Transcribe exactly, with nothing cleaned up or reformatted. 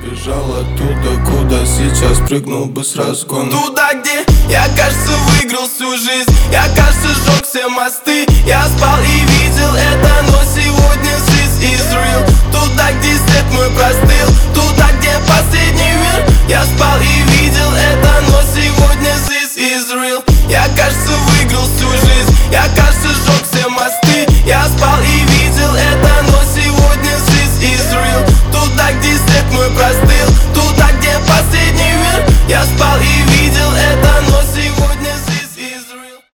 Бежал оттуда, куда сейчас прыгнул бы с разгона. Туда, где я, кажется, выиграл всю жизнь. Я, кажется, сжег все мосты. Я спал и видел это, но сегодня this is real. Туда, где свет мой простыл. Туда, где последний мир. Я спал и видел это, но сегодня this is real. Я, кажется,